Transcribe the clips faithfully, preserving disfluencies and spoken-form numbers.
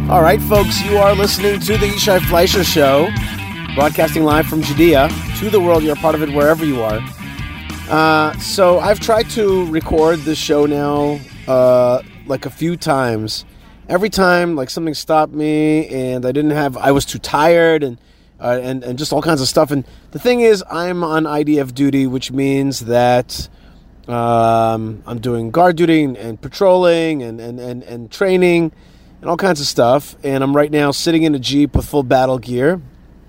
All right, folks, you are listening to the Yishai Fleisher Show, broadcasting live from Judea to the world. You're a part of it wherever you are. Uh, so I've tried to record this show now uh, like a few times. Every time, like something stopped me, and I didn't have. I was too tired, and uh, and and just all kinds of stuff. And the thing is, I'm on I D F duty, which means that um, I'm doing guard duty and, and patrolling and, and, and, and training and all kinds of stuff. And I'm right now sitting in a Jeep with full battle gear.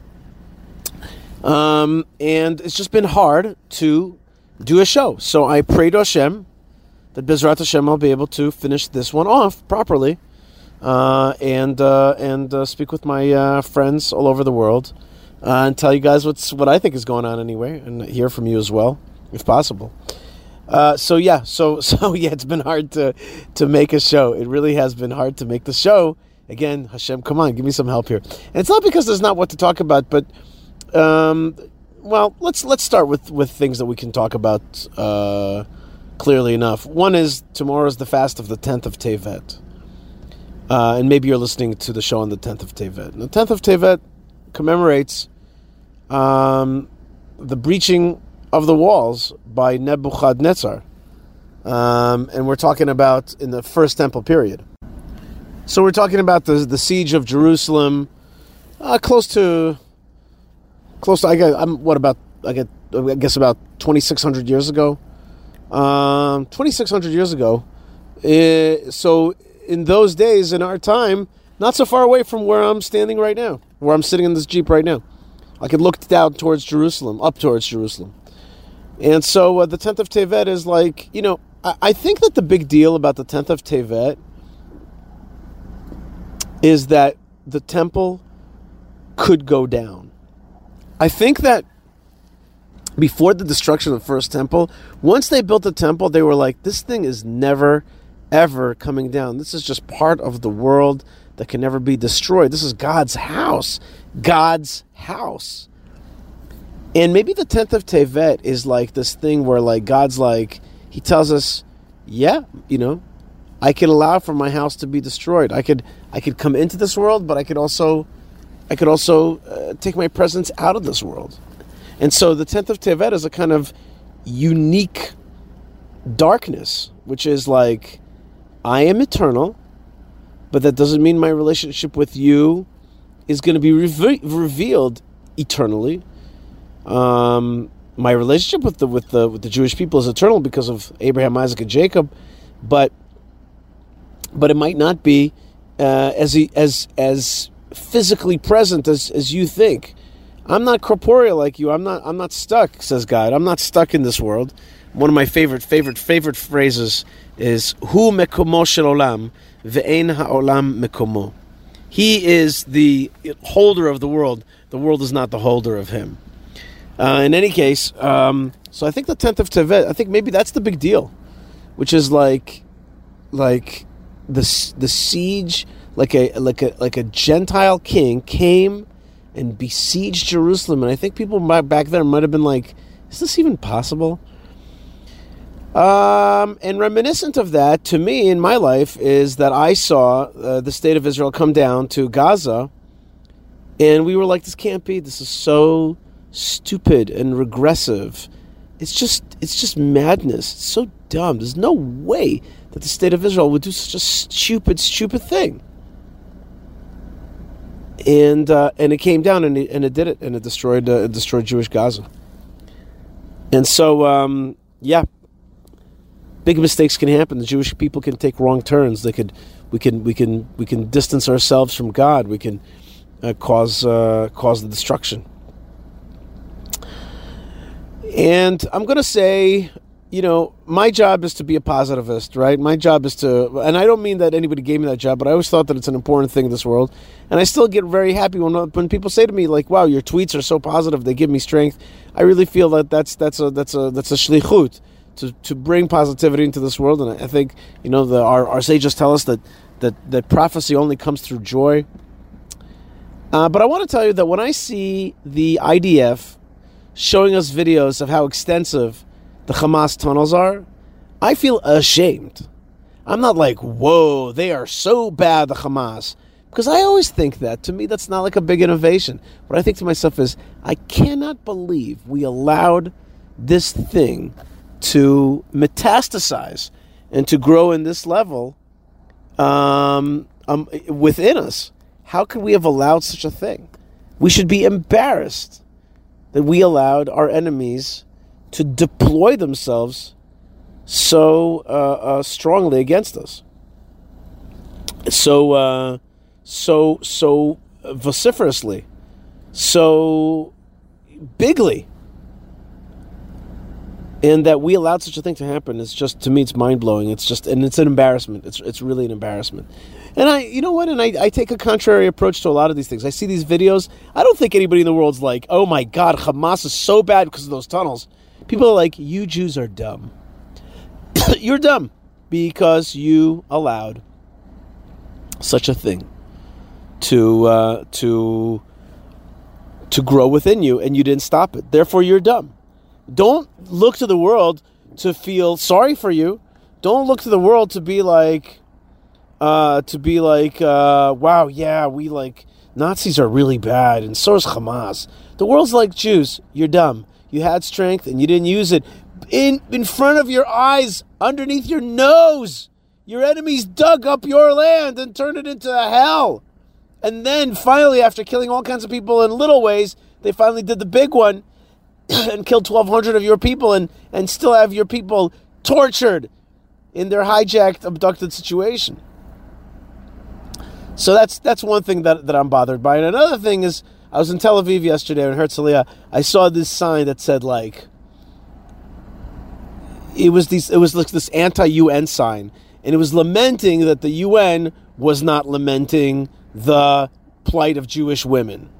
Um, and it's just been hard to do a show. So I pray to Hashem that Bezrat Hashem I'll be able to finish this one off properly. Uh, and uh, and uh, speak with my uh, friends all over the world uh, and tell you guys what's what I think is going on anyway, and hear from you as well, if possible. Uh, so yeah, so so yeah, it's been hard to to make a show. It really has been hard to make the show. Again, Hashem, come on, give me some help here. And it's not because there's not what to talk about, but um, well, let's let's start with, with things that we can talk about uh, clearly enough. One is tomorrow's the fast of the tenth of Tevet. Uh, and maybe you're listening to the show on the tenth of Tevet. And the tenth of Tevet commemorates um, the breaching of the walls by Nebuchadnezzar. Um, and we're talking about in the first temple period. So we're talking about the the siege of Jerusalem, uh, close to, close to, I guess, I'm, what about, I get, I guess about twenty-six hundred years ago. Um, twenty-six hundred years ago. Uh, so in those days, in our time, not so far away from where I'm standing right now, where I'm sitting in this Jeep right now. I could look down towards Jerusalem, up towards Jerusalem. And so uh, the tenth of Tevet is like, you know, I, I think that the big deal about the tenth of Tevet is that the temple could go down. I think that before the destruction of the first temple, once they built the temple, they were like, this thing is never, ever coming down. This is just part of the world that can never be destroyed. This is God's house. God's house. And maybe the tenth of Tevet is like this thing where like God's like, he tells us, yeah, you know, I could allow for my house to be destroyed. I could I could come into this world, but I could also I could also uh, take my presence out of this world. And so the tenth of Tevet is a kind of unique darkness, which is like, I am eternal, but that doesn't mean my relationship with you is going to be reve- revealed eternally. Um, my relationship with the with the with the Jewish people is eternal because of Abraham, Isaac, and Jacob, but but it might not be uh, as as as physically present as, as you think. I'm not corporeal like you. I'm not I'm not stuck, says God. I'm not stuck in this world. One of my favorite favorite favorite phrases is Hu mekomo shel olam ve'ein ha'olam mekomo. He is the holder of the world. The world is not the holder of him. Uh, in any case, um, so I think the tenth of Tevet, I think maybe that's the big deal, which is like, like the the siege, like a like a like a Gentile king came and besieged Jerusalem, and I think people back there might have been like, is this even possible? Um, and reminiscent of that, to me, in my life, is that I saw uh, the state of Israel come down to Gaza, and we were like, this can't be, this is so stupid and regressive. It's just, it's just madness. It's so dumb. There's no way that the state of Israel would do such a stupid, stupid thing. And uh, and it came down, and it, and it did it, and it destroyed, uh, it destroyed Jewish Gaza. And so, um, yeah. Big mistakes can happen. The Jewish people can take wrong turns. They could, we can, we can, we can distance ourselves from God. We can uh, cause uh, cause the destruction. And I'm going to say, you know, my job is to be a positivist, right? My job is to, and I don't mean that anybody gave me that job, but I always thought that it's an important thing in this world. And I still get very happy when when people say to me, like, "Wow, your tweets are so positive; they give me strength." I really feel that that's that's a that's a that's a shlichut. To, to bring positivity into this world. And I think, you know, the, our, our sages tell us that, that, that prophecy only comes through joy. Uh, but I want to tell you that when I see the I D F showing us videos of how extensive the Hamas tunnels are, I feel ashamed. I'm not like, whoa, they are so bad, the Hamas, Because I always think that. To me, that's not like a big innovation. What I think to myself is, I cannot believe we allowed this thing to metastasize and to grow in this level um, um, within us. How could we have allowed such a thing? We should be embarrassed that we allowed our enemies to deploy themselves so uh, uh, strongly against us. So, uh, so, so vociferously, so bigly. And that we allowed such a thing to happen is just, to me, it's mind-blowing. It's just, and it's an embarrassment. It's it's really an embarrassment. And I, you know what, and I, I take a contrary approach to a lot of these things. I see these videos. I don't think anybody in the world's like, oh my God, Hamas is so bad because of those tunnels. People are like, you Jews are dumb. You're dumb because you allowed such a thing to uh, to to grow within you, and you didn't stop it. Therefore, you're dumb. Don't look to the world to feel sorry for you. Don't look to the world to be like, uh, to be like, uh, wow, yeah, we like, Nazis are really bad, and so is Hamas. The world's like, Jews, you're dumb. You had strength, and you didn't use it. In, in front of your eyes, underneath your nose, your enemies dug up your land and turned it into a hell. And then, finally, after killing all kinds of people in little ways, they finally did the big one, and killed twelve hundred of your people, and, and still have your people tortured in their hijacked, abducted situation. So that's that's one thing that, that I'm bothered by. And another thing is, I was in Tel Aviv yesterday in Herzliya. I saw this sign that said, like, it was these it was like this anti-U N sign, and it was lamenting that the U N was not lamenting the plight of Jewish women.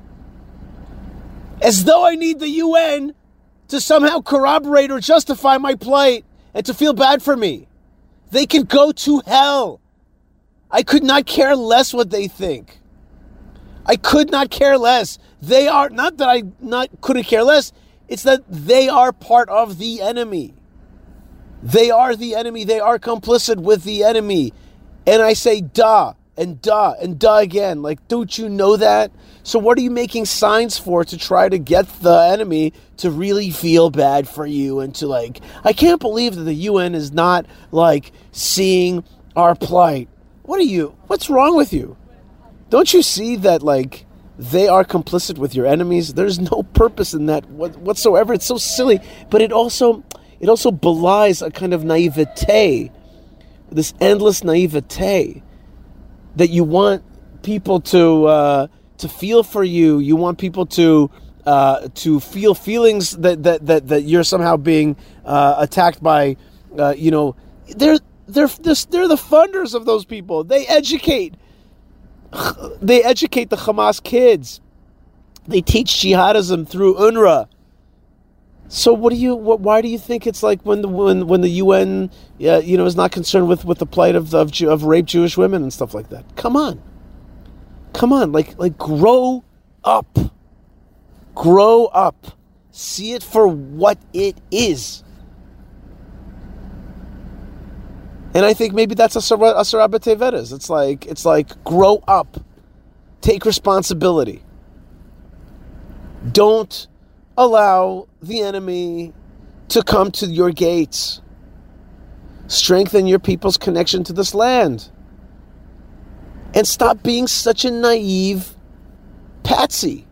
As though I need the U N to somehow corroborate or justify my plight and to feel bad for me. They can go to hell. I could not care less what they think. I could not care less. They are, not that I not couldn't care less, it's that they are part of the enemy. They are the enemy. They are complicit with the enemy. And I say, duh, and duh, and duh again. Like, don't you know that? So what are you making signs for to try to get the enemy to really feel bad for you and to, like, I can't believe that the U N is not, like, seeing our plight. What are you, what's wrong with you? Don't you see that, like, they are complicit with your enemies? There's no purpose in that whatsoever. It's so silly. But it also, it also belies a kind of naivete, this endless naivete that you want people to uh, to feel for you. You want people to uh, to feel feelings that that that, that you're somehow being uh, attacked by. Uh, you know, they're they're they're the funders of those people. They educate. They educate the Hamas kids. They teach jihadism through U N R W A. So what do you? What, why do you think it's like when the when when the U N uh, you know is not concerned with, with the plight of of, of raped Jewish women and stuff like that? Come on, come on, like like grow up, grow up, see it for what it is. And I think maybe that's a Asara B'Teveres. It's like it's like grow up, take responsibility. Don't allow the enemy to come to your gates. Strengthen your people's connection to this land. And stop being such a naive patsy.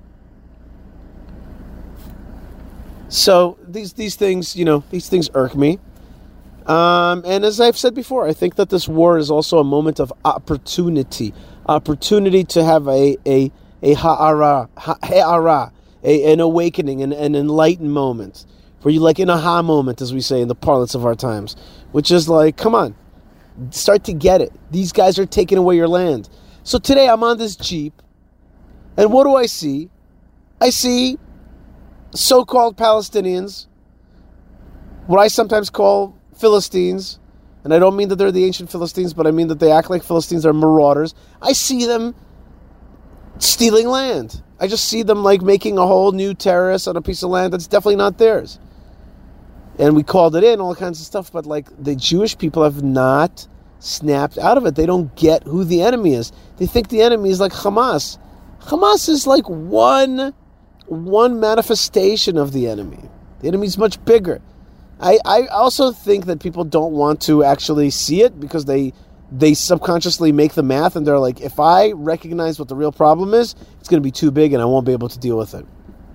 So these these things, you know, these things irk me. Um, and as I've said before, I think that this war is also a moment of opportunity. Opportunity to have a a, a ha'ara, ha'ara, a, an awakening, an, an enlightened moment. Where you like an aha moment, as we say in the parlance of our times. Which is like, come on, start to get it. These guys are taking away your land. So today I'm on this Jeep, and what do I see? I see so-called Palestinians, what I sometimes call Philistines, and I don't mean that they're the ancient Philistines, but I mean that they act like Philistines, they're marauders. I see them stealing land. I just see them like making a whole new terrace on a piece of land that's definitely not theirs. And we called it in, all kinds of stuff, but like the Jewish people have not snapped out of it. They don't get who the enemy is. They think the enemy is like Hamas. Hamas is like one, one manifestation of the enemy. The enemy is much bigger. I, I also think that people don't want to actually see it because they they subconsciously make the math and they're like, if I recognize what the real problem is, it's going to be too big and I won't be able to deal with it.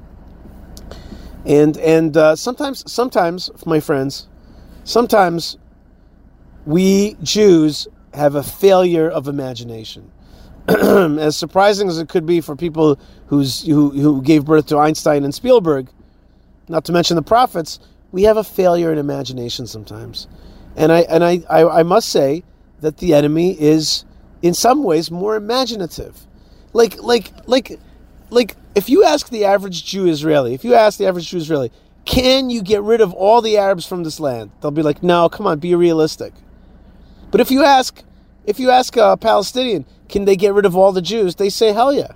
And and uh, sometimes, sometimes, my friends, sometimes we Jews have a failure of imagination. As surprising as it could be for people who's who, who gave birth to Einstein and Spielberg, not to mention the prophets, we have a failure in imagination sometimes. And I and I, I, I must say that the enemy is in some ways more imaginative. Like like like like if you ask the average Jew Israeli, if you ask the average Jew Israeli, can you get rid of all the Arabs from this land? They'll be like, no, come on, be realistic. But if you ask if you ask a Palestinian, can they get rid of all the Jews? They say, hell yeah.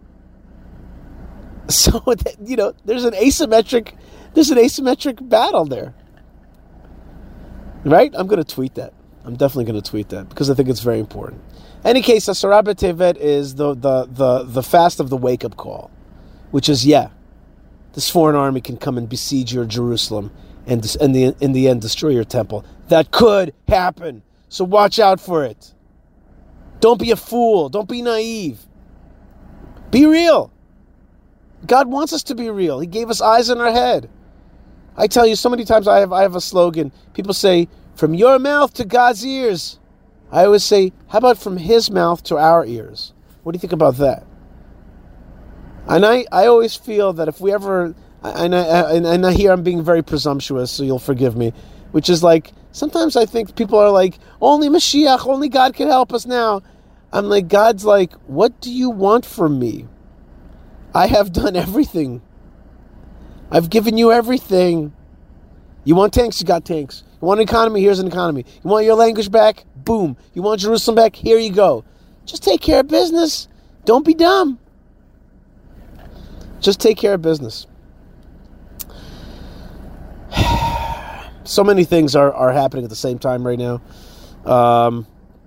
So, you know, there's an asymmetric, there's an asymmetric battle there. Right? I'm going to tweet that. I'm definitely going to tweet that because I think it's very important. Any case, Asara B'Tevet is the, the, the, the fast of the wake-up call, which is, yeah, this foreign army can come and besiege your Jerusalem and in the, in the end destroy your temple. That could happen. So watch out for it. Don't be a fool. Don't be naive. Be real. God wants us to be real. He gave us eyes in our head. I tell you, so many times I have I have a slogan. People say, from your mouth to God's ears. I always say, how about from his mouth to our ears? What do you think about that? And I, I always feel that if we ever, and I, and, and I hear I'm being very presumptuous, so you'll forgive me, which is like, sometimes I think people are like, only Mashiach, only God can help us now. I'm like, God's like, what do you want from me? I have done everything. I've given you everything. You want tanks? You got tanks. You want an economy? Here's an economy. You want your language back? Boom. You want Jerusalem back? Here you go. Just take care of business. Don't be dumb. Just take care of business. So many things are, are happening at the same time right now. Um,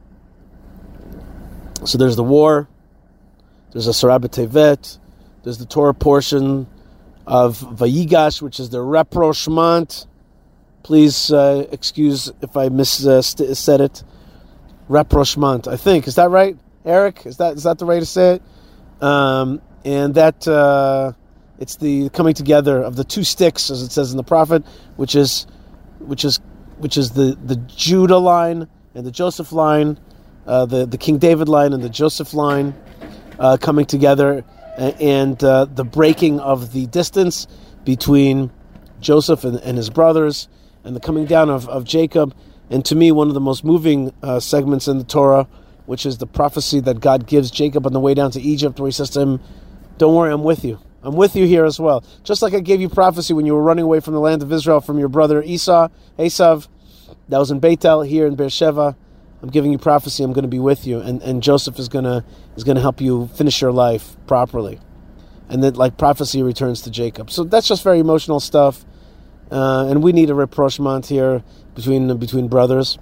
so there's the war. There's Asara B'Tevet. There's the Torah portion of Vayigash, which is the rapprochement. Please uh, excuse if I mis uh, st- said it. Rapprochement, I think. Is that right, Eric? Is that is that the way to say it? Um, and that uh, it's the coming together of the two sticks, as it says in the prophet, which is which is which is the, the Judah line and the Joseph line, uh, the the King David line and the Joseph line uh, coming together. And uh, the breaking of the distance between Joseph and, and his brothers, and the coming down of, of Jacob. And to me, one of the most moving uh, segments in the Torah, which is the prophecy that God gives Jacob on the way down to Egypt, where he says to him, don't worry, I'm with you. I'm with you here as well. Just like I gave you prophecy when you were running away from the land of Israel from your brother Esau, Esav, that was in Beitel, here in Beersheba. I'm giving you prophecy. I'm going to be with you, and, and Joseph is going to is going to help you finish your life properly, and then like prophecy returns to Jacob. So that's just very emotional stuff, uh, and we need a rapprochement here between between brothers,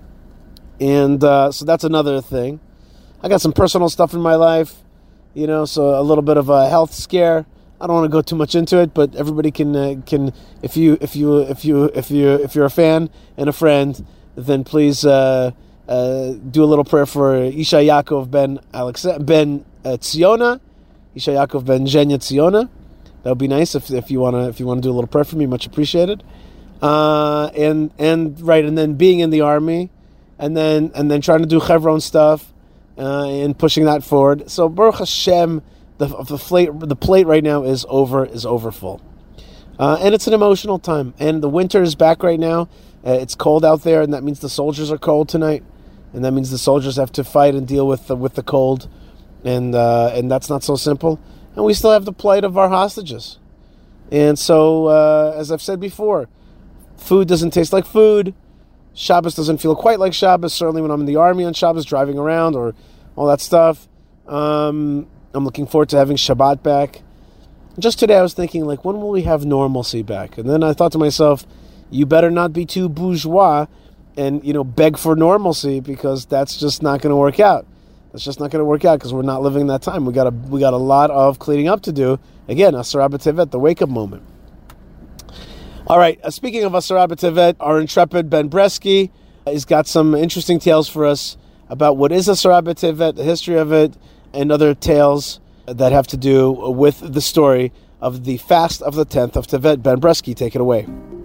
and uh, so that's another thing. I got some personal stuff in my life, you know, so a little bit of a health scare. I don't want to go too much into it, but everybody can uh, can if you if you if you if you if you're a fan and a friend, then please. Uh, Uh, do a little prayer for Isha Yaakov ben Alex ben uh, Tziona, Isha Yaakov ben Zhenya Tziona. That would be nice if if you wanna if you wanna do a little prayer for me, much appreciated. Uh, and and right, and then being in the army, and then and then trying to do Chevron stuff, uh, and pushing that forward. So Baruch Hashem, the the plate the plate right now is over is over full, uh, and it's an emotional time. And the winter is back right now. Uh, it's cold out there, and that means the soldiers are cold tonight. And that means the soldiers have to fight and deal with the, with the cold, and uh, and that's not so simple. And we still have the plight of our hostages. And so, uh, as I've said before, food doesn't taste like food. Shabbos doesn't feel quite like Shabbos. Certainly when I'm in the army on Shabbos, driving around or all that stuff. Um, I'm looking forward to having Shabbat back. Just today, I was thinking, like, when will we have normalcy back? And then I thought to myself, you better not be too bourgeois and, you know, beg for normalcy, because that's just not going to work out. That's just not going to work out because we're not living in that time. We got a we got a lot of cleaning up to do. Again, Asara B'Tevet, the wake up moment. All right. Uh, speaking of Asara B'Tevet, our intrepid Ben Bresky has got some interesting tales for us about what is Asara B'Tevet, the history of it, and other tales that have to do with the story of the fast of the tenth of Tevet. Ben Bresky, take it away.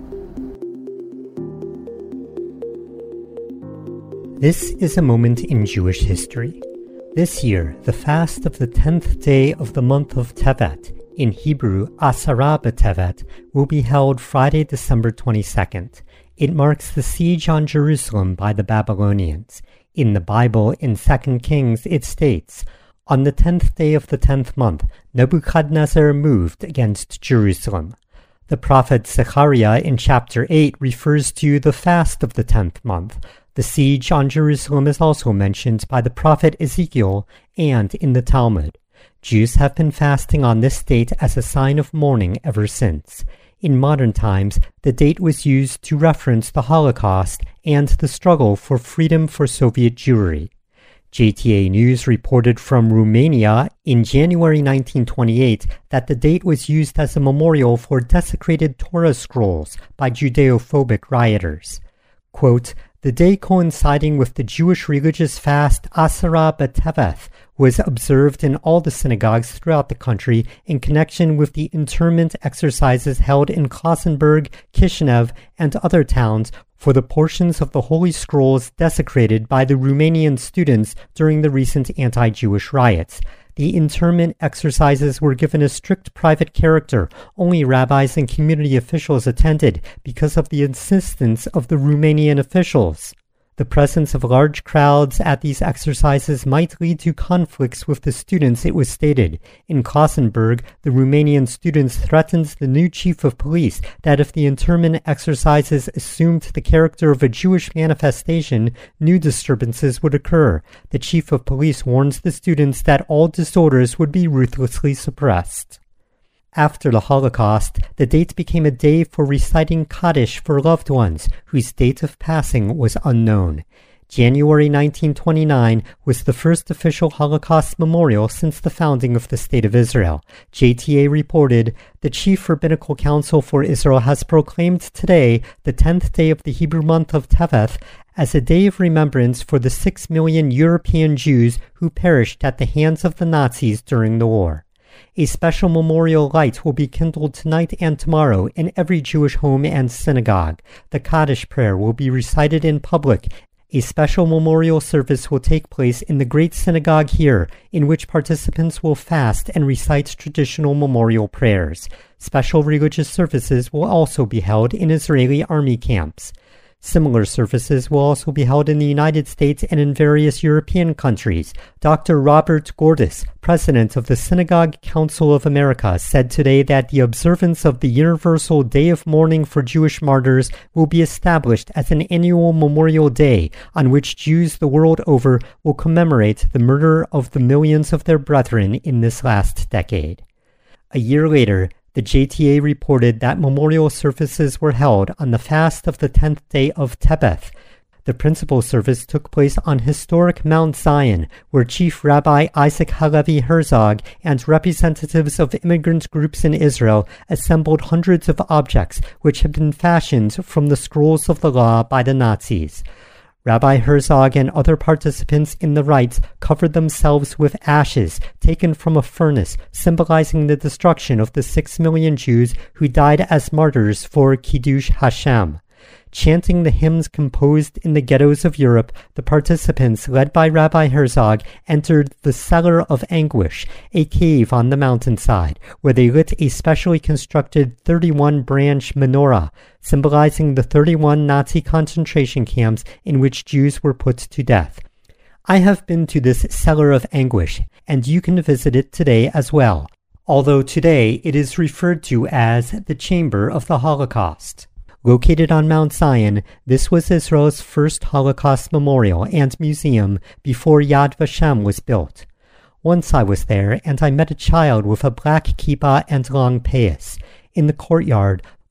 This is a moment in Jewish history. This year, the fast of the tenth day of the month of Tevet, in Hebrew, Asara B'Tevet, will be held Friday, December twenty-second. It marks the siege on Jerusalem by the Babylonians. In the Bible, in Second Kings, it states, "On the tenth day of the tenth month, Nebuchadnezzar moved against Jerusalem." The prophet Zechariah in chapter eight refers to the fast of the tenth month. The siege on Jerusalem is also mentioned by the prophet Ezekiel and in the Talmud. Jews have been fasting on this date as a sign of mourning ever since. In modern times, the date was used to reference the Holocaust and the struggle for freedom for Soviet Jewry. J T A News reported from Romania in January nineteen twenty-eight that the date was used as a memorial for desecrated Torah scrolls by Judeo-phobic rioters. Quote, "The day coinciding with the Jewish religious fast Asara B'Tevet was observed in all the synagogues throughout the country in connection with the internment exercises held in Klausenburg, Kishinev, and other towns for the portions of the Holy Scrolls desecrated by the Romanian students during the recent anti-Jewish riots. The internment exercises were given a strict private character. Only rabbis and community officials attended because of the insistence of the Romanian officials. The presence of large crowds at these exercises might lead to conflicts with the students, it was stated. In Klausenburg, the Romanian students threatened the new chief of police that if the internment exercises assumed the character of a Jewish manifestation, new disturbances would occur. The chief of police warns the students that all disorders would be ruthlessly suppressed. After the Holocaust, the date became a day for reciting Kaddish for loved ones whose date of passing was unknown. January nineteen twenty-nine was the first official Holocaust memorial since the founding of the State of Israel. J T A reported, "The Chief Rabbinical Council for Israel has proclaimed today, the tenth day of the Hebrew month of Tevet, as a day of remembrance for the six million European Jews who perished at the hands of the Nazis during the war. A special memorial light will be kindled tonight and tomorrow in every Jewish home and synagogue. The Kaddish prayer will be recited in public. A special memorial service will take place in the Great Synagogue here, in which participants will fast and recite traditional memorial prayers. Special religious services will also be held in Israeli army camps. Similar services will also be held in the United States and in various European countries. Doctor Robert Gordis, president of the Synagogue Council of America, said today that the observance of the Universal Day of Mourning for Jewish Martyrs will be established as an annual memorial day on which Jews the world over will commemorate the murder of the millions of their brethren in this last decade." A year later, the J T A reported that memorial services were held on the fast of the tenth day of Tevet. The principal service took place on historic Mount Zion, where Chief Rabbi Isaac Halevi Herzog and representatives of immigrant groups in Israel assembled hundreds of objects which had been fashioned from the scrolls of the law by the Nazis. Rabbi Herzog and other participants in the rites covered themselves with ashes taken from a furnace, symbolizing the destruction of the six million Jews who died as martyrs for Kiddush Hashem. Chanting the hymns composed in the ghettos of Europe, the participants, led by Rabbi Herzog, entered the Cellar of Anguish, a cave on the mountainside, where they lit a specially constructed thirty-one branch menorah, symbolizing the thirty-one Nazi concentration camps in which Jews were put to death. I have been to this Cellar of Anguish, and you can visit it today as well, although today it is referred to as the Chamber of the Holocaust. Located on Mount Zion, this was Israel's first Holocaust memorial and museum before Yad Vashem was built. Once I was there, and I met a child with a black kippah and long payas. In the courtyard,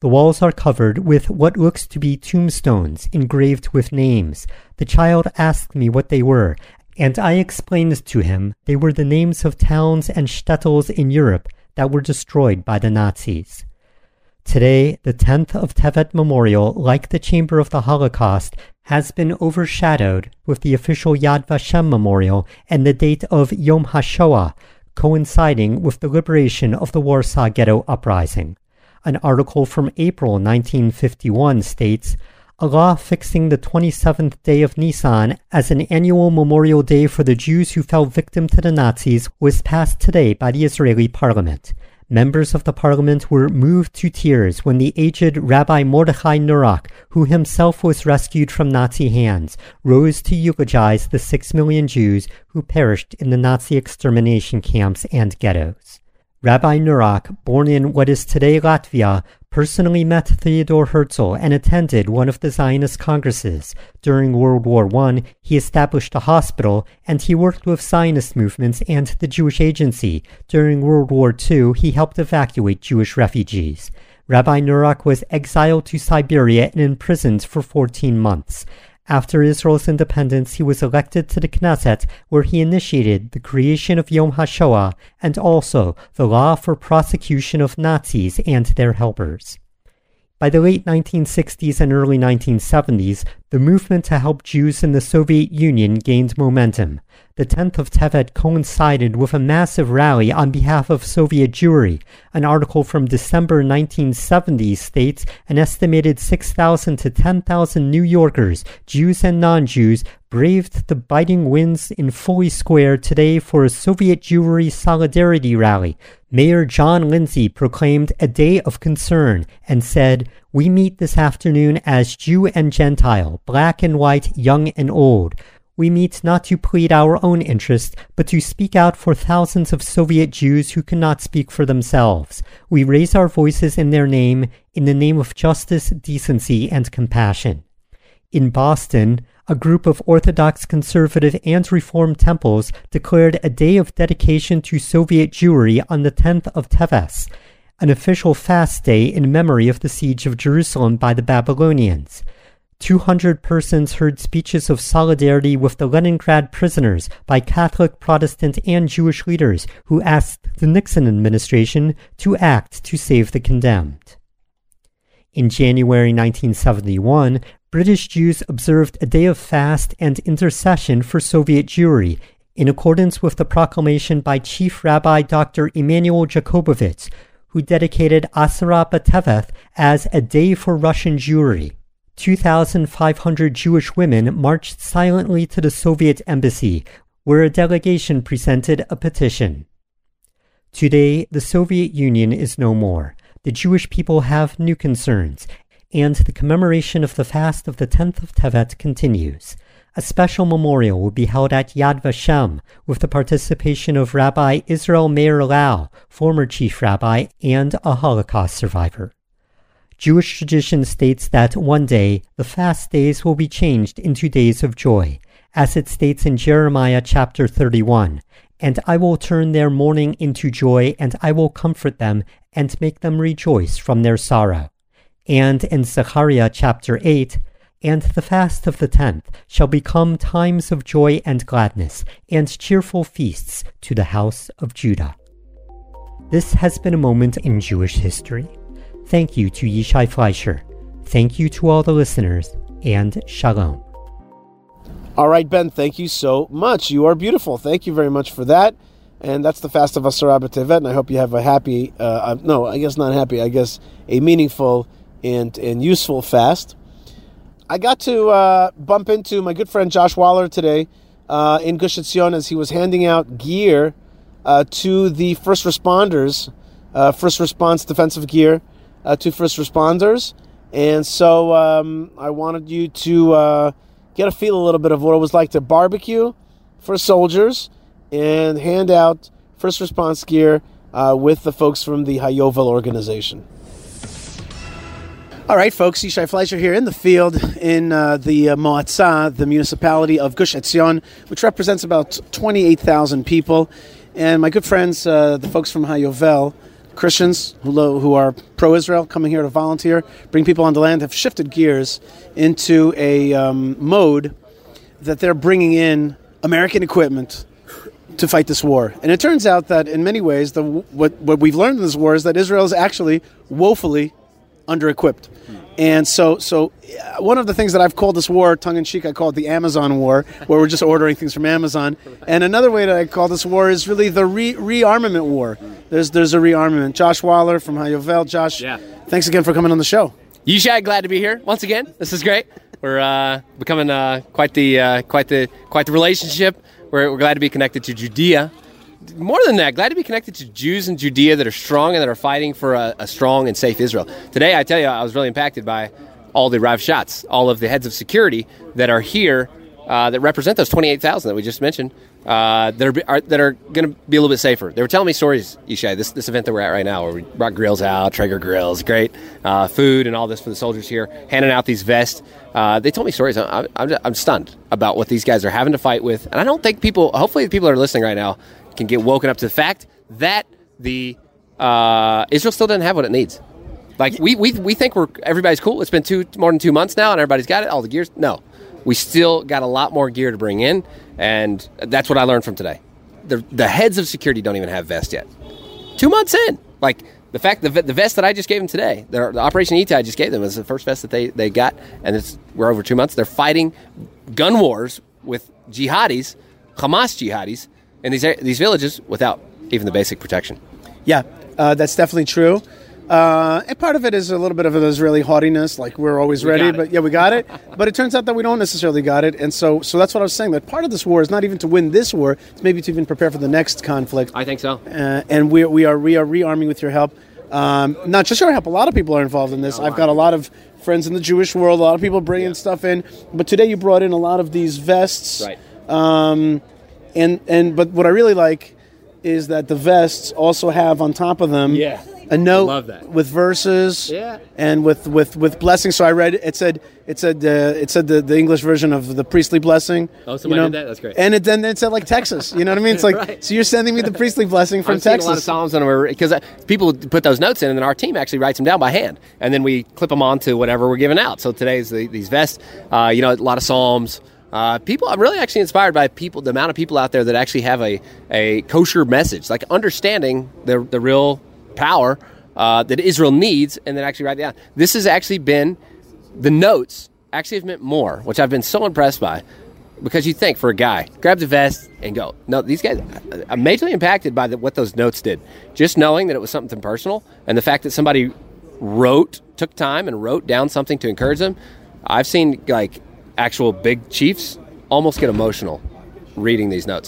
The walls are covered with what looks to be tombstones engraved with names. The child asked me what they were, and I explained to him they were the names of towns and shtetls in Europe that were destroyed by the Nazis. Today, the tenth of Tevet Memorial, like the Chamber of the Holocaust, has been overshadowed with the official Yad Vashem Memorial and the date of Yom HaShoah, coinciding with the liberation of the Warsaw Ghetto Uprising. An article from April nineteen fifty-one states, "A law fixing the twenty-seventh day of Nisan as an annual memorial day for the Jews who fell victim to the Nazis was passed today by the Israeli parliament. Members of the parliament were moved to tears when the aged Rabbi Mordechai Nurak, who himself was rescued from Nazi hands, rose to eulogize the six million Jews who perished in the Nazi extermination camps and ghettos." Rabbi Nurak, born in what is today Latvia, personally met Theodor Herzl and attended one of the Zionist congresses. During World War One, he established a hospital, and he worked with Zionist movements and the Jewish Agency. During World War Two, he helped evacuate Jewish refugees. Rabbi Nurak was exiled to Siberia and imprisoned for fourteen months. After Israel's independence, he was elected to the Knesset, where he initiated the creation of Yom HaShoah and also the law for prosecution of Nazis and their helpers. By the late nineteen sixties and early nineteen seventies, the movement to help Jews in the Soviet Union gained momentum. The tenth of Tevet coincided with a massive rally on behalf of Soviet Jewry. An article from December nineteen seventy states an estimated six thousand to ten thousand New Yorkers, Jews and non-Jews, braved the biting winds in Foley Square today for a Soviet Jewry solidarity rally. Mayor John Lindsay proclaimed a day of concern and said, "We meet this afternoon as Jew and Gentile, black and white, young and old. We meet not to plead our own interest, but to speak out for thousands of Soviet Jews who cannot speak for themselves. We raise our voices in their name, in the name of justice, decency, and compassion." In Boston, a group of Orthodox, conservative, and Reform temples declared a day of dedication to Soviet Jewry on the tenth of Teves, an official fast day in memory of the siege of Jerusalem by the Babylonians. two hundred persons heard speeches of solidarity with the Leningrad prisoners by Catholic, Protestant, and Jewish leaders who asked the Nixon administration to act to save the condemned. In January nineteen seventy-one, British Jews observed a day of fast and intercession for Soviet Jewry, in accordance with the proclamation by Chief Rabbi Doctor Emanuel Jakobovich, who dedicated Asara B'Tevet as a day for Russian Jewry. two thousand five hundred Jewish women marched silently to the Soviet embassy, where a delegation presented a petition. Today, the Soviet Union is no more. The Jewish people have new concerns, and the commemoration of the fast of the tenth of Tevet continues. A special memorial will be held at Yad Vashem with the participation of Rabbi Israel Meir Lau, former chief rabbi and a Holocaust survivor. Jewish tradition states that one day the fast days will be changed into days of joy, as it states in Jeremiah chapter thirty-one, "And I will turn their mourning into joy, and I will comfort them and make them rejoice from their sorrow." And in Zechariah chapter eight, "And the fast of the tenth shall become times of joy and gladness, and cheerful feasts to the house of Judah." This has been a moment in Jewish history. Thank you to Yishai Fleischer. Thank you to all the listeners, and Shalom. All right, Ben, thank you so much. You are beautiful. Thank you very much for that. And that's the fast of Asara B'Tevet, and I hope you have a happy, uh, no, I guess not happy, I guess a meaningful and, and useful fast. I got to uh, bump into my good friend Josh Waller today uh, in Gush Etzion as he was handing out gear uh, to the first responders, uh, first response defensive gear uh, to first responders. And so um, I wanted you to uh, get a feel a little bit of what it was like to barbecue for soldiers and hand out first response gear uh, with the folks from the Hayovel organization. All right, folks, Yishai Fleischer here in the field in uh, the uh, Moatzah, the municipality of Gush Etzion, which represents about twenty-eight thousand people. And my good friends, uh, the folks from Hayovel, Christians who, lo- who are pro-Israel coming here to volunteer, bring people onto land, have shifted gears into a um, mode that they're bringing in American equipment to fight this war. And it turns out that in many ways, the what what we've learned in this war is that Israel is actually woefully under-equipped. And so so uh, one of the things that I've called this war, tongue-in-cheek, I call it the Amazon War, where we're just ordering things from Amazon. And another way that I call this war is really the re- rearmament war. There's there's a rearmament. Josh Waller from Hayovel. Josh, yeah. Thanks again for coming on the show. Yishai, glad to be here once again. This is great. We're uh, becoming uh, quite the uh, quite the quite the relationship. We're, we're glad to be connected to Judea. More than that, glad to be connected to Jews in Judea that are strong and that are fighting for a, a strong and safe Israel. Today, I tell you, I was really impacted by all the Rav Shatz, all of the heads of security that are here uh, that represent those twenty-eight thousand that we just mentioned, uh, that are, are that are going to be a little bit safer. They were telling me stories, Yishai, this this event that we're at right now, where we brought grills out, Traeger grills, great uh, food and all this for the soldiers here, handing out these vests. Uh, they told me stories. I'm, I'm, I'm stunned about what these guys are having to fight with. And I don't think people, hopefully the people that are listening right now can get woken up to the fact that the uh, Israel still doesn't have what it needs. Like, we, we we think we're everybody's cool. It's been two more than two months now, and everybody's got it, all the gears. No. We still got a lot more gear to bring in, and that's what I learned from today. The the heads of security don't even have vests yet. Two months in. Like, the fact the the vest that I just gave them today, the, the Operation Ita I just gave them, is the first vest that they, they got, and it's we're over two months. They're fighting gun wars with jihadis, Hamas jihadis, in these these villages without even the basic protection. Yeah, uh, that's definitely true. Uh, and part of it is a little bit of an Israeli haughtiness, like we're always We ready, got it. but yeah, we got it. But it turns out that we don't necessarily got it, and so so that's what I was saying. That part of this war is not even to win this war; it's maybe to even prepare for the next conflict. I think so. Uh, and we we are we are rearming with your help. Um, not just your help; a lot of people are involved in this. I've got a lot of friends in the Jewish world. A lot of people bringing Yeah. stuff in. But today you brought in a lot of these vests. Right. Um, and and but what I really like is that the vests also have on top of them Yeah. a note Love that. with verses Yeah. and with, with, with blessings. So I read it said it said uh, it said the, the English version of the priestly blessing. Oh, somebody did that? That's great. And it, then it said like Texas. You know what I mean? It's like Right. so you're sending me the priestly blessing from I've seen Texas. a lot of Psalms and because people put those notes in, and then our team actually writes them down by hand, and then we clip them onto whatever we're giving out. So today's the, these vests. Uh, you know, a lot of Psalms. Uh, people, I'm really actually inspired by people, the amount of people out there that actually have a, a kosher message, like understanding the the real power uh, that Israel needs, and then actually write it down. This has actually been, the notes actually have meant more, which I've been so impressed by, because you think for a guy, grab the vest and go. No, these guys, I'm majorly impacted by the, what those notes did. Just knowing that it was something personal, and the fact that somebody wrote, took time and wrote down something to encourage them. I've seen, like, actual big chiefs almost get emotional reading these notes.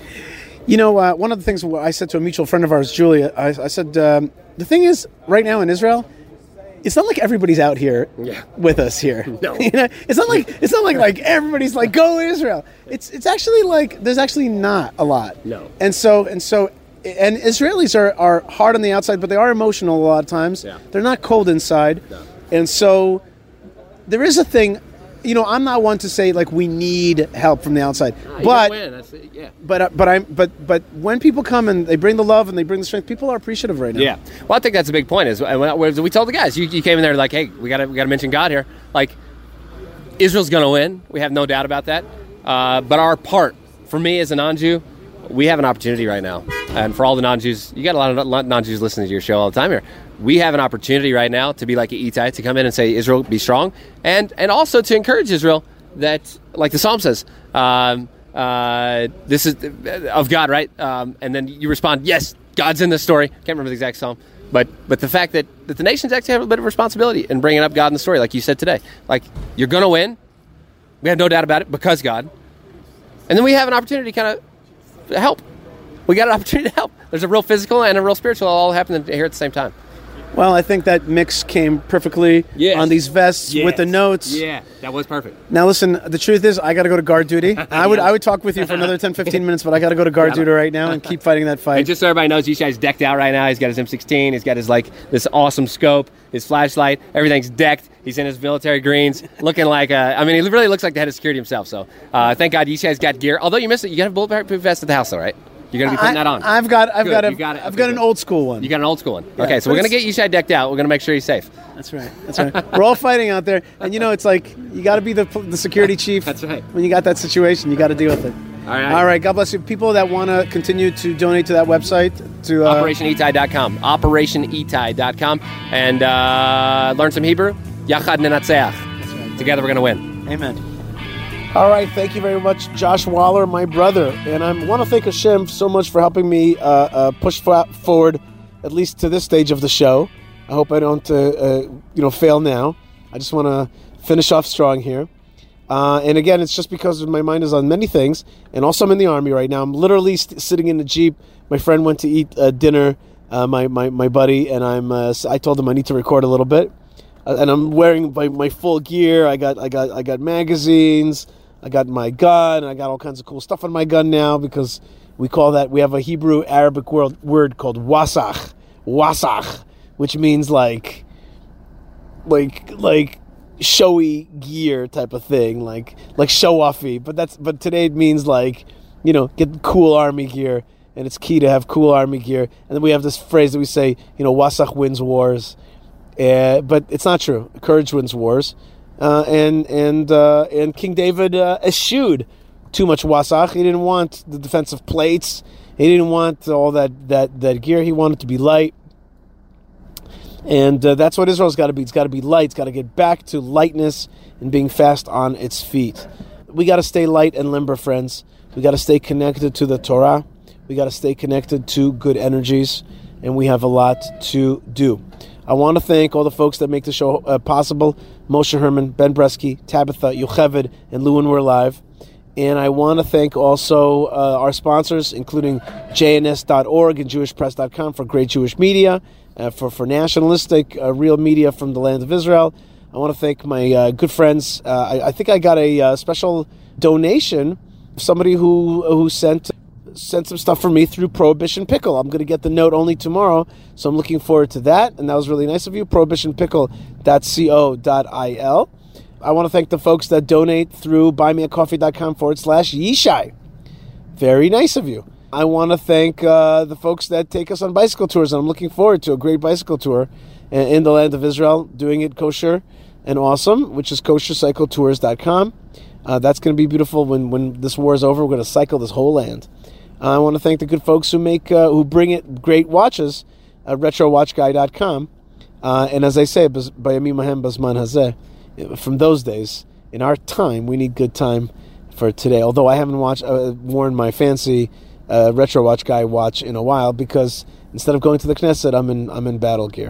You know, uh, one of the things I said to a mutual friend of ours, Julia, I, I said, um, the thing is, right now in Israel, it's not like everybody's out here Yeah. with us here. No. You know, it's not like it's not like like everybody's like go Israel. It's it's actually like there's actually not a lot. No. And so and so and Israelis are, are hard on the outside, but they are emotional a lot of times. Yeah. They're not cold inside. No. And so there is a thing. You know, I'm not one to say like we need help from the outside, Ah, you but gotta win. That's it. Yeah. but uh, but I'm but but when people come and they bring the love and they bring the strength, people are appreciative right now. Yeah. Well, I think that's a big point. Is and when- when we told the guys, you, you came in there like, hey, we got to we got to mention God here. Like, Israel's going to win. We have no doubt about that. Uh, but our part, for me as a non-Jew, we have an opportunity right now. And for all the non-Jews, you got a lot of non-Jews listening to your show all the time here. We have an opportunity right now to be like an Itai, to come in and say, Israel, be strong. And and also to encourage Israel that, like the Psalm says, um, uh, this is of God, right? Um, and then you respond, yes, God's in this story. Can't remember the exact Psalm. But but the fact that, that the nations actually have a bit of responsibility in bringing up God in the story, like you said today. Like, you're going to win. We have no doubt about it, because God. And then we have an opportunity to kind of help. We got an opportunity to help. There's a real physical and a real spiritual all happening here at the same time. Well, I think that mix came perfectly Yes. on these vests with the notes. Yeah, that was perfect. Now, listen, the truth is, I got to go to guard duty. I would I would talk with you for another ten, fifteen minutes, but I got to go to guard duty right now and keep fighting that fight. And just so everybody knows, Yishai's decked out right now. He's got his M sixteen. He's got his, like, this awesome scope, his flashlight. Everything's decked. He's in his military greens, looking like, a, I mean, he really looks like the head of security himself. So uh, thank God Yishai's got gear. Although you missed it, you got a bulletproof vest at the house, though, right? You You're going to be putting I, that on. I've got, I've Good, got, a, you got it. I've Okay, got an good. old school one. You got an old school one. Yeah, okay, so but we're going to it's- get Yishai decked out. We're going to make sure he's safe. That's right. That's right. We're all fighting out there, and you know it's like you got to be the the security chief. That's right. When you got that situation, you got to deal with it. All right. All right. God bless you. People that want to continue to donate to that website to uh, Operation Itai dot com. Operation Itai dot com. And uh, learn some Hebrew. Yachad Nenatzeach. right. Together we're going to win. Amen. All right. Thank you very much, Josh Waller, my brother, and I want to thank Hashem so much for helping me uh, uh, push fo- forward, at least to this stage of the show. I hope I don't, uh, uh, you know, fail now. I just want to finish off strong here. Uh, and again, it's just because my mind is on many things. And also, I'm in the Army right now. I'm literally st- sitting in the Jeep. My friend went to eat uh, dinner, uh, my, my, my buddy, and I'm. Uh, I told him I need to record a little bit. Uh, and I'm wearing my, my full gear. I got I got I got magazines. I got my gun. I got all kinds of cool stuff on my gun now because we call that. We have a Hebrew Arabic word word called wasach, wasach, which means like, like like. showy gear type of thing, like like show offy. But that's but today it means like, you know, get cool army gear, and it's key to have cool army gear. And then we have this phrase that we say, you know, Wasach wins wars, uh, but it's not true. Courage wins wars, uh, and and uh, and King David uh, eschewed too much Wasach. He didn't want the defensive plates. He didn't want all that that that gear. He wanted to be light. And uh, that's what Israel's got to be. It's got to be light. It's got to get back to lightness and being fast on its feet. We got to stay light and limber, friends. We got to stay connected to the Torah. We got to stay connected to good energies. And we have a lot to do. I want to thank all the folks that make the show uh, possible. Moshe Herman, Ben Bresky, Tabitha, Yocheved, and Lou and We're Live. And I want to thank also uh, our sponsors, including J N S dot org and Jewish Press dot com for great Jewish media. Uh, for, for nationalistic, uh, real media from the land of Israel. I want to thank my uh, good friends. Uh, I, I think I got a uh, special donation, somebody who who sent sent some stuff for me through Prohibition Pickle. I'm going to get the note only tomorrow, so I'm looking forward to that, and that was really nice of you, prohibition pickle dot co dot il. I want to thank the folks that donate through buymeacoffee.com forward slash Yishai. Very nice of you. I want to thank uh, the folks that take us on bicycle tours, and I'm looking forward to a great bicycle tour in, in the land of Israel, doing it kosher and awesome, which is kosher cycle tours dot com. Uh, that's going to be beautiful when, when this war is over. We're going to cycle this whole land. Uh, I want to thank the good folks who make uh, who bring it great watches, uh, retro watch guy dot com. Uh, and as I say, Bayami Mahem Bazman Hazeh, from those days, in our time, we need good time for today. Although I haven't watched, uh, worn my fancy Uh, retro watch guy watch in a while because instead of going to the Knesset, I'm in I'm in battle gear.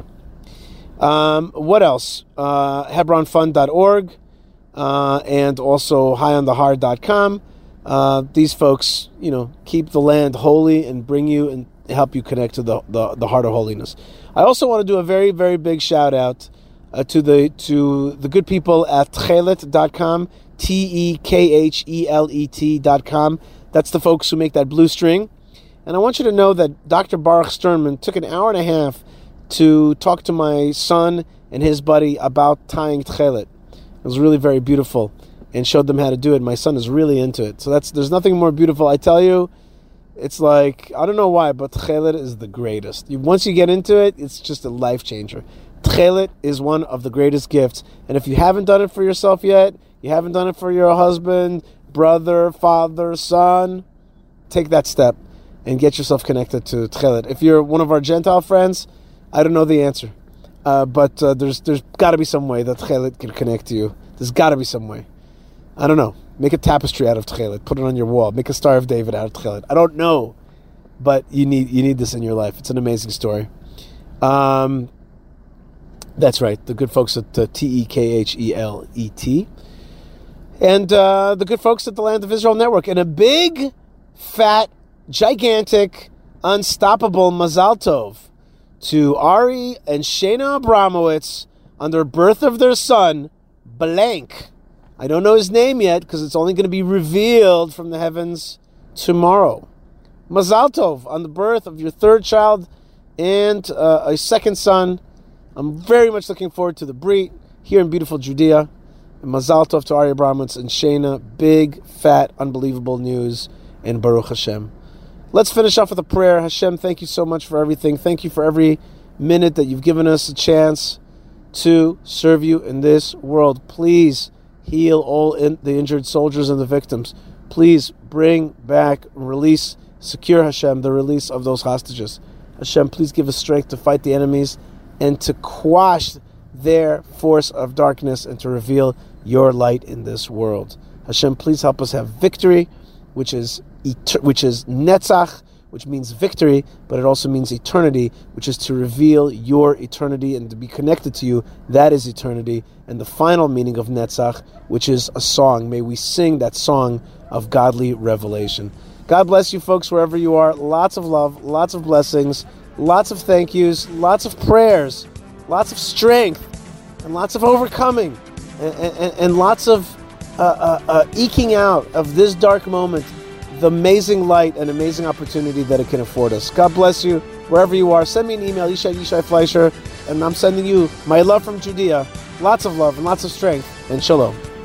Um, what else? Uh, Hebron Fund dot org uh, and also high on the hard dot com. Uh, these folks, you know, keep the land holy and bring you and help you connect to the the, the heart of holiness. I also want to do a very very big shout out uh, to the to the good people at tchelet dot com, T E K H E L E T dot com. That's the folks who make that blue string. And I want you to know that Doctor Baruch Sternman took an hour and a half to talk to my son and his buddy about tying tchelet. It was really very beautiful and showed them how to do it. My son is really into it. So that's there's nothing more beautiful. I tell you, it's like, I don't know why, but tchelet is the greatest. You, once you get into it, it's just a life changer. Tchelet is one of the greatest gifts. And if you haven't done it for yourself yet, you haven't done it for your husband, brother, father, son, take that step and get yourself connected to tchelet. If you're one of our Gentile friends, I don't know the answer. Uh, but uh, there's there's got to be some way that tchelet can connect to you. There's got to be some way. I don't know. Make a tapestry out of tchelet. Put it on your wall. Make a Star of David out of tchelet. I don't know. But you need you need this in your life. It's an amazing story. Um, that's right. The good folks at uh, T E K H E L E T. And uh, the good folks at the Land of Israel Network. And a big, fat, gigantic, unstoppable Mazal Tov to Ari and Shana Abramowitz on their birth of their son, blank. I don't know his name yet because it's only going to be revealed from the heavens tomorrow. Mazal Tov on the birth of your third child and uh, a second son. I'm very much looking forward to the Brit here in beautiful Judea. And Mazal Tov to Ari Abramowitz and Shana. Big, fat, unbelievable news. And Baruch Hashem. Let's finish off with a prayer. Hashem, thank you so much for everything. Thank you for every minute that you've given us a chance to serve you in this world. Please heal all in the injured soldiers and the victims. Please bring back, release, secure, Hashem, the release of those hostages. Hashem, please give us strength to fight the enemies and to quash their force of darkness and to reveal your light in this world. Hashem, please help us have victory, which is et- which is netzach, which means victory, but it also means eternity, which is to reveal your eternity and to be connected to you. That is eternity. And the final meaning of netzach, which is a song. May we sing that song of godly revelation. God bless you folks wherever you are. Lots of love, lots of blessings, lots of thank yous, lots of prayers, lots of strength, and lots of overcoming, and, and, and lots of uh, uh, uh, eking out of this dark moment the amazing light and amazing opportunity that it can afford us. God bless you wherever you are. Send me an email, Yishai Yishai Fleischer, and I'm sending you my love from Judea. Lots of love and lots of strength, and shalom.